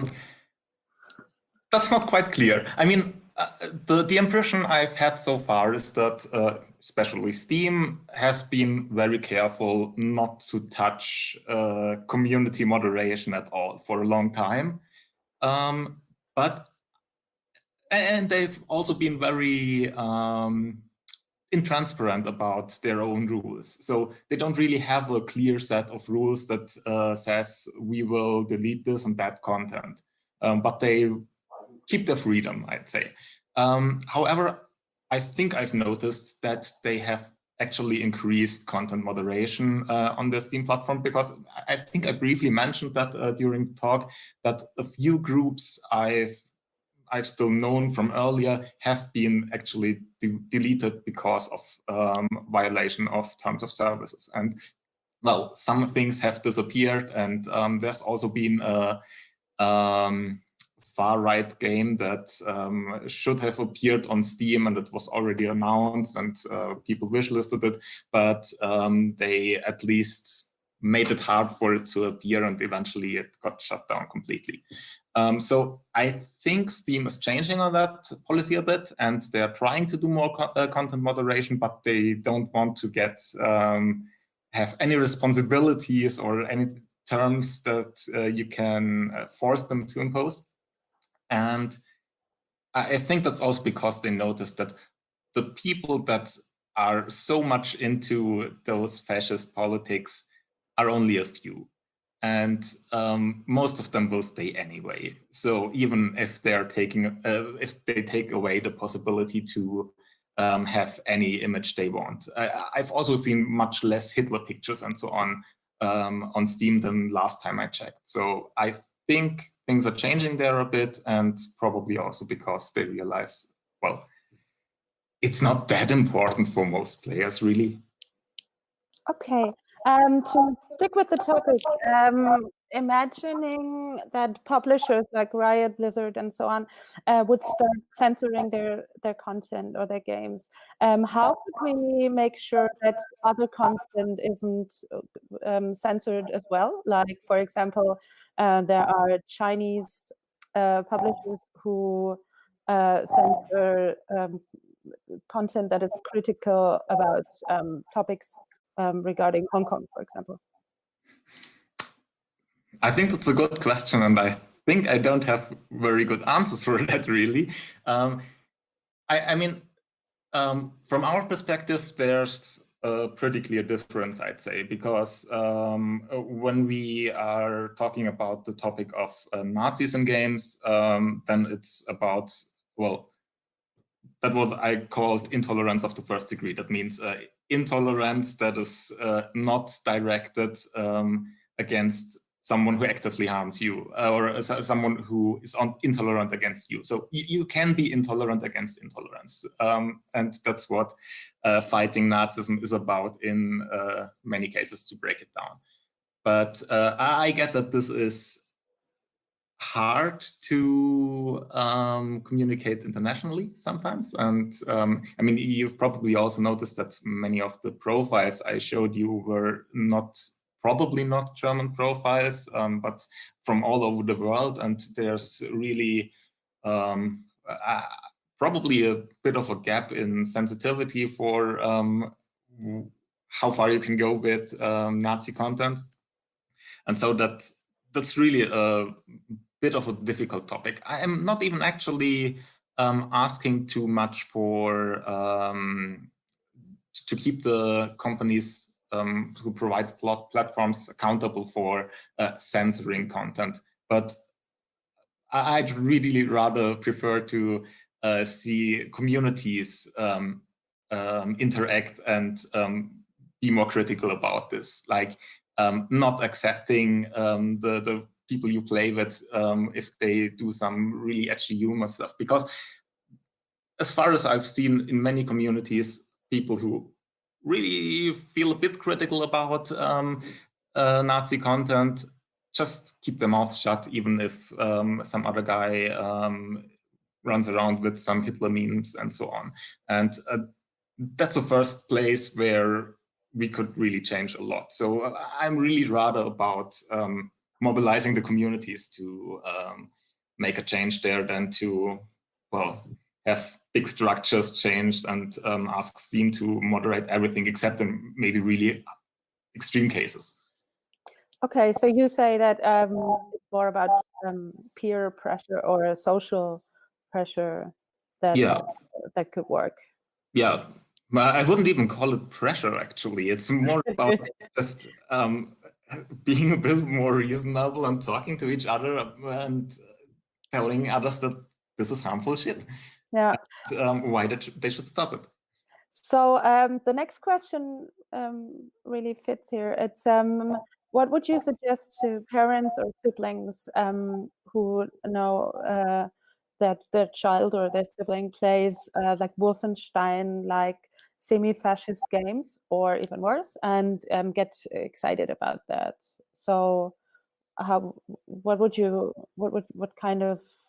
that's not quite clear. I mean, uh, the, the impression I've had so far is that uh, especially Steam has been very careful not to touch uh, community moderation at all for a long time. Um, but, and they've also been very um, intransparent about their own rules. So they don't really have a clear set of rules that uh, says we will delete this and that content. Um, but they keep their freedom, I'd say. Um, however, I think I've noticed that they have actually increased content moderation uh, on the Steam platform, because I think I briefly mentioned that uh, during the talk, that a few groups I've I've still known from earlier have been actually de deleted because of um, violation of terms of services. And well, some things have disappeared, and um, there's also been a um, far-right game that um, should have appeared on Steam, and it was already announced, and uh, people wishlisted it, but um, they at least made it hard for it to appear, and eventually it got shut down completely. Um, so I think Steam is changing on that policy a bit, and they're trying to do more co uh, content moderation, but they don't want to get um, have any responsibilities or any terms that uh, you can uh, force them to impose. And I think that's also because they noticed that the people that are so much into those fascist politics are only a few. And um, most of them will stay anyway. So even if they're taking, uh, if they take away the possibility to um, have any image they want. I, I've also seen much less Hitler pictures and so on um, on Steam than last time I checked. So I think things are changing there a bit, and probably also because they realize, well, it's not that important for most players, really. Okay, um, to stick with the topic, um, imagining that publishers like Riot, Blizzard, and so on uh, would start censoring their their content or their games. Um, how could we make sure that other content isn't um, censored as well? Like, for example, uh, there are Chinese uh, publishers who uh, censor um, content that is critical about um, topics Um, regarding Hong Kong, for example? I think that's a good question, and I think I don't have very good answers for that, really. Um, I, I mean, um, from our perspective, there's a pretty clear difference, I'd say, because um, when we are talking about the topic of uh, Nazis in games, um, then it's about, well, that's what I called intolerance of the first degree. That means uh, intolerance that is uh, not directed um, against someone who actively harms you, uh, or uh, someone who is on, intolerant against you. So you, you can be intolerant against intolerance. Um, and that's what uh, fighting Nazism is about in uh, many cases, to break it down. But uh, I get that this is hard to um, communicate internationally sometimes. And um, I mean, you've probably also noticed that many of the profiles I showed you were not, probably not German profiles, um, but from all over the world. And there's really um, uh, probably a bit of a gap in sensitivity for um, how far you can go with um, Nazi content. And so that that's really a bit of a difficult topic. I am not even actually um, asking too much for um, to keep the companies um, who provide plot platforms accountable for uh, censoring content, but I'd really rather prefer to uh, see communities um, um, interact and um, be more critical about this, like um, not accepting um, the, the people you play with um, if they do some really edgy humor stuff. Because as far as I've seen in many communities, people who really feel a bit critical about um, uh, Nazi content just keep their mouths shut, even if um, some other guy um, runs around with some Hitler memes and so on. And uh, that's the first place where we could really change a lot. So uh, I'm really rather about um, mobilizing the communities to um, make a change there than to, well, have big structures changed and um, ask Steam to moderate everything except in maybe really extreme cases. Okay, so you say that um, it's more about um, peer pressure or social pressure that yeah. that could work. Yeah, I wouldn't even call it pressure, actually. It's more about just um, being a bit more reasonable and talking to each other and telling others that this is harmful shit. Yeah. And, um, why that they should stop it. So um, the next question um, really fits here. It's um, what would you suggest to parents or siblings um, who know uh, that their child or their sibling plays uh, like Wolfenstein, like semi-fascist games, or even worse, and um, get excited about that? So, how? What would you? What would? What kind of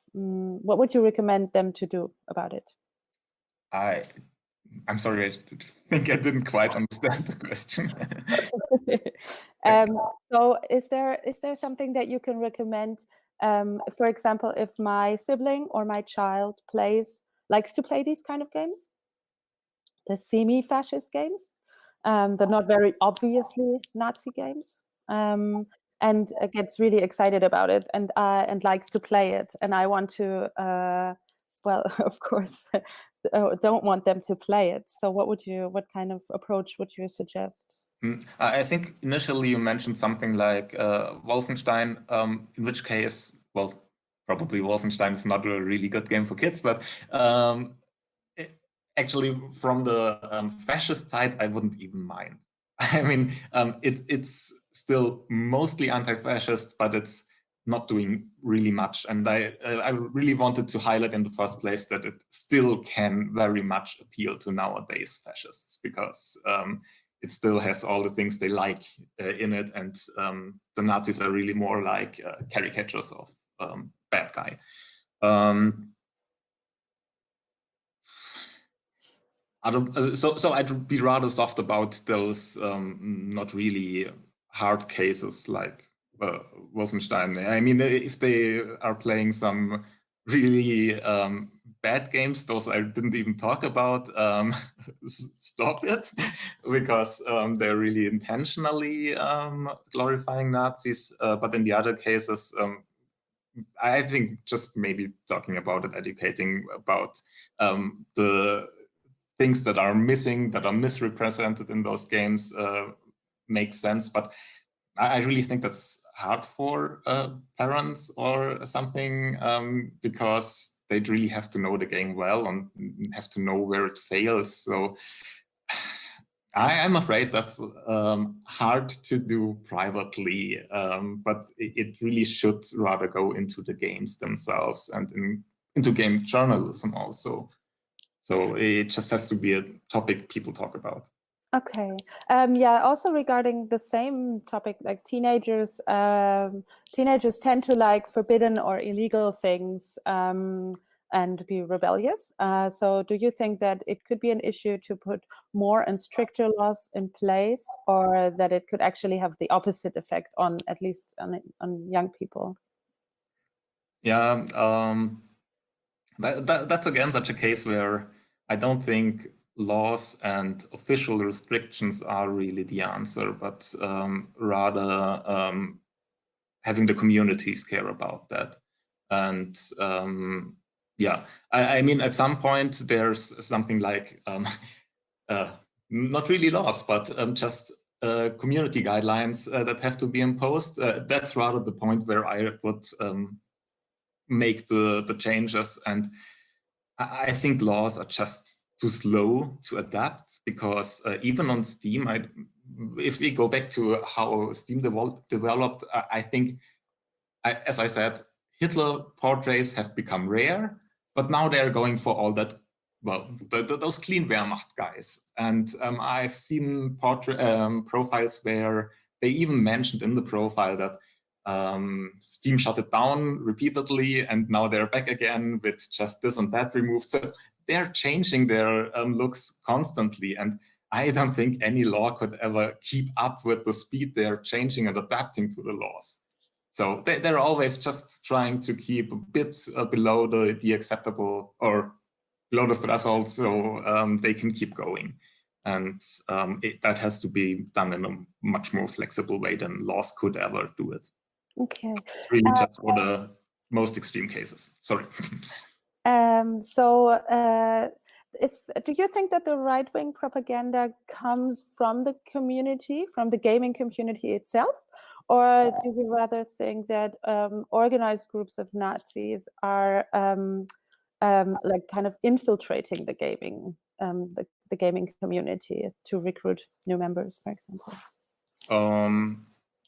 um, what would you recommend them to do about it? I, I'm sorry, I think I didn't quite understand the question. um, so is there is there something that you can recommend? Um, for example, if my sibling or my child plays likes to play these kind of games, the semi-fascist games, um, they're not very obviously Nazi games, um, and uh, gets really excited about it and uh, and likes to play it. And I want to, uh, well, of course, uh, don't want them to play it. So what would you, what kind of approach would you suggest? Mm, I think initially you mentioned something like uh, Wolfenstein, um, in which case, well, probably Wolfenstein is not a really good game for kids, but um, it, actually from the um, fascist side, I wouldn't even mind. I mean, um, it, it's still mostly anti-fascist, but it's not doing really much. And I, I really wanted to highlight in the first place that it still can very much appeal to nowadays fascists, because um, it still has all the things they like uh, in it, and um, the Nazis are really more like uh, caricatures of um, bad guy. Um, I don't, so, so I'd be rather soft about those um, not really hard cases like uh, Wolfenstein. I mean, if they are playing some really um, bad games, those I didn't even talk about, um, stop it, because um, they're really intentionally um, glorifying Nazis. Uh, but in the other cases, um, I think just maybe talking about it, educating about um, the things that are missing, that are misrepresented in those games uh, makes sense. But I really think that's hard for uh, parents or something, um, because they'd really have to know the game well and have to know where it fails. So I am afraid that's um, hard to do privately, um, but it, it really should rather go into the games themselves and in, into game journalism also. So it just has to be a topic people talk about. Okay. Um, yeah, also regarding the same topic, like teenagers, um, teenagers tend to like forbidden or illegal things um, and be rebellious. Uh, so do you think that it could be an issue to put more and stricter laws in place, or that it could actually have the opposite effect on, at least on, on young people? Yeah, um, that, that, that's again such a case where I don't think laws and official restrictions are really the answer, but um, rather um, having the communities care about that. And um, yeah, I, I mean, at some point there's something like, um, uh, not really laws, but um, just uh, community guidelines uh, that have to be imposed. Uh, that's rather the point where I would um, make the, the changes. And I think laws are just too slow to adapt, because uh, even on Steam, I, if we go back to how Steam devel developed, I, I think, I, as I said, Hitler portraits have become rare, but now they're going for all that, well, the, the, those clean Wehrmacht guys. And um, I've seen portrait um, profiles where they even mentioned in the profile that um, Steam shut it down repeatedly, and now they're back again with just this and that removed. So they're changing their um, looks constantly, and I don't think any law could ever keep up with the speed they're changing and adapting to the laws. So they, they're always just trying to keep a bit uh, below the, the acceptable, or below the threshold, so um, they can keep going. And um, it, that has to be done in a much more flexible way than laws could ever do it. Okay. It's really Uh, just for the most extreme cases. Sorry. um, so uh, is, do you think that the right-wing propaganda comes from the community, from the gaming community itself? Or do you rather think that um, organized groups of Nazis are um, um, like kind of infiltrating the gaming, um, the, the gaming community to recruit new members, for example? Um,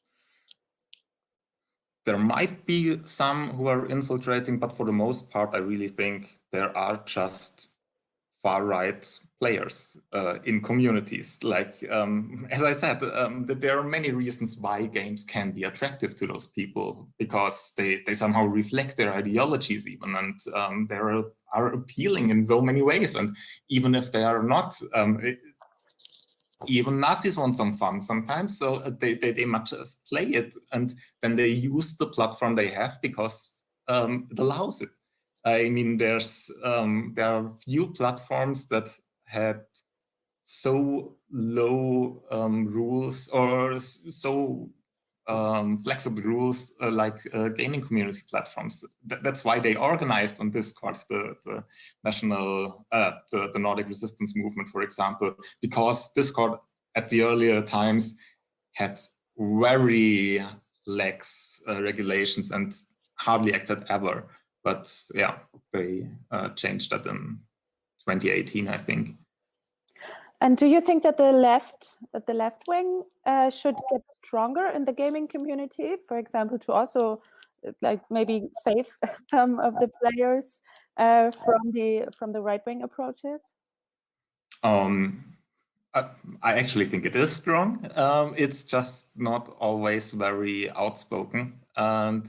there might be some who are infiltrating, but for the most part, I really think there are just far-right players uh, in communities. Like, um, as I said, um, that there are many reasons why games can be attractive to those people, because they, they somehow reflect their ideologies even, and um, they are, are appealing in so many ways. And even if they are not, um, it, even Nazis want some fun sometimes, so they, they, they might just play it, and then they use the platform they have because um, it allows it. I mean, there's um, there are few platforms that had so low um, rules or so um, flexible rules uh, like uh, gaming community platforms. Th that's why they organized on Discord the, the national, uh, the, the Nordic resistance movement, for example, because Discord at the earlier times had very lax uh, regulations and hardly acted ever. But yeah, they uh, changed that in twenty eighteen, I think. And do you think that the left, that the left wing uh, should get stronger in the gaming community, for example, to also like maybe save some of the players uh, from the from the right wing approaches? Um, I, I actually think it is strong. Um, it's just not always very outspoken, and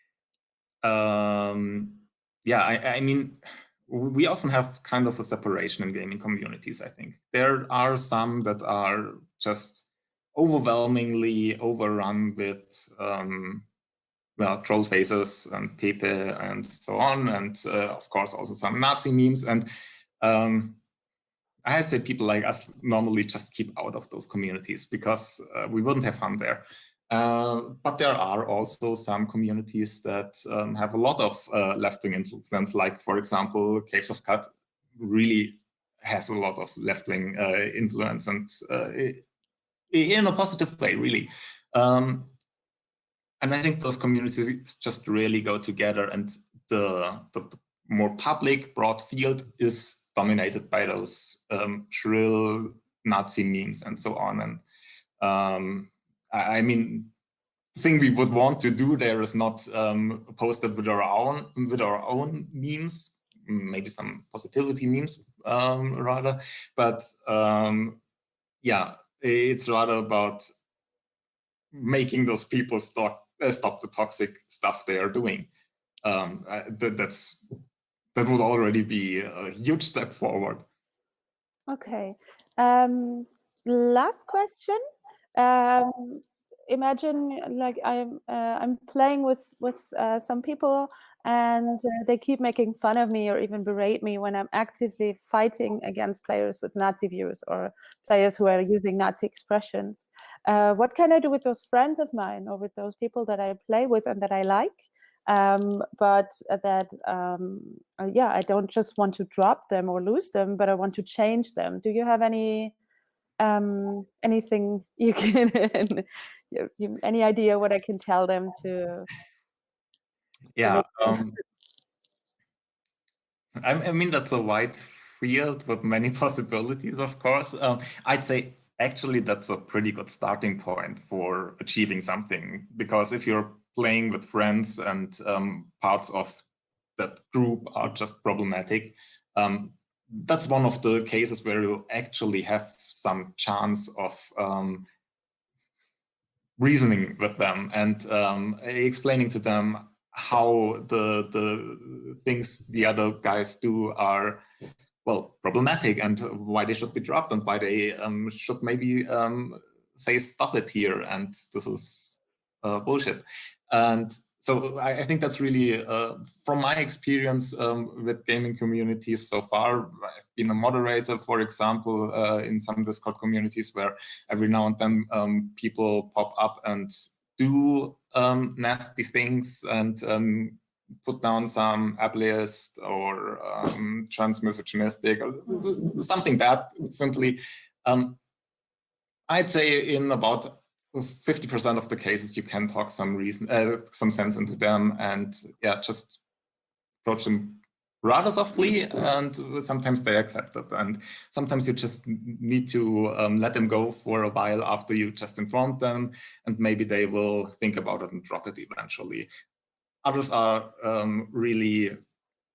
um, yeah, I, I mean, we often have kind of a separation in gaming communities. I think there are some that are just overwhelmingly overrun with um, well, troll faces and Pepe and so on, and uh, of course also some Nazi memes. And um, I'd say people like us normally just keep out of those communities because uh, we wouldn't have fun there. Uh, but there are also some communities that um, have a lot of uh, left-wing influence, like, for example, Caves of Cut really has a lot of left-wing uh, influence, and uh, in a positive way, really. Um, and I think those communities just really go together, and the, the, the more public, broad field is dominated by those um, shrill Nazi memes and so on. And um, I, I mean, the thing we would want to do there is not um, post it with our own with our own memes, maybe some positivity memes um, rather, but um, yeah, it's rather about making those people stop uh, stop the toxic stuff they are doing. Um, uh, that, that's that would already be a huge step forward. Okay. Um, last question. Um, imagine like I'm uh, I'm playing with with uh, some people, and uh, they keep making fun of me or even berate me when I'm actively fighting against players with Nazi views or players who are using Nazi expressions. Uh, what can I do with those friends of mine or with those people that I play with and that I like? Um, but that, um, uh, yeah, I don't just want to drop them or lose them, but I want to change them. Do you have any um, anything you can, you, you, any idea what I can tell them to? Yeah, to um, I, I mean, that's a wide field with many possibilities, of course. Um, I'd say actually that's a pretty good starting point for achieving something, because if you're playing with friends and um, parts of that group are just problematic, um, that's one of the cases where you actually have some chance of um, reasoning with them and um, explaining to them how the the things the other guys do are, well, problematic, and why they should be dropped, and why they um, should maybe um, say stop it here, and this is uh, bullshit. And so I, I think that's really, uh, from my experience um, with gaming communities so far, I've been a moderator, for example, uh, in some Discord communities where every now and then um, people pop up and do um, nasty things and um, put down some ableist or um, transmisogynistic or something bad, simply. Um, I'd say in about fifty percent of the cases, you can talk some reason, uh, some sense into them, and yeah, just approach them rather softly, and sometimes they accept it. And sometimes you just need to um, let them go for a while after you just informed them, and maybe they will think about it and drop it eventually. Others are um, really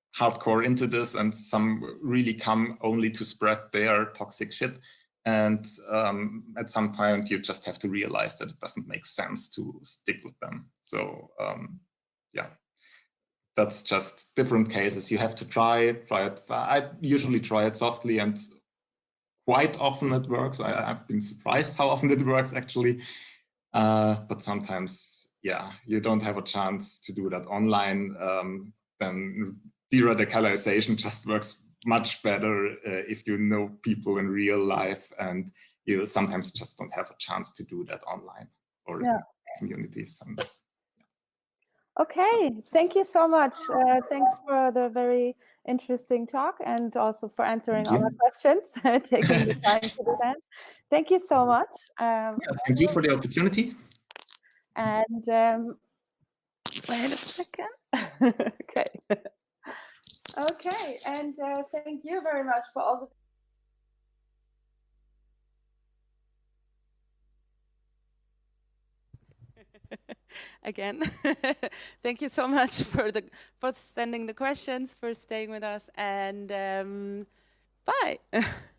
hardcore into this, and some really come only to spread their toxic shit. And um, at some point, you just have to realize that it doesn't make sense to stick with them. So um, yeah, that's just different cases. You have to try it, try it. I usually try it softly, and quite often it works. I, I've been surprised how often it works, actually. Uh, but sometimes, yeah, you don't have a chance to do that online. Um, then de-radicalization just works much better uh, if you know people in real life, and you sometimes just don't have a chance to do that online or Yeah. in communities. And, yeah. Okay, thank you so much. Uh, thanks for the very interesting talk, and also for answering Thank all our you. questions, taking the time to do that. Thank you so much. Um, Yeah, thank you for the opportunity. And um, wait a second. Okay. Okay, and uh, thank you very much for all the Again, thank you so much for the for sending the questions, for staying with us, and um, bye.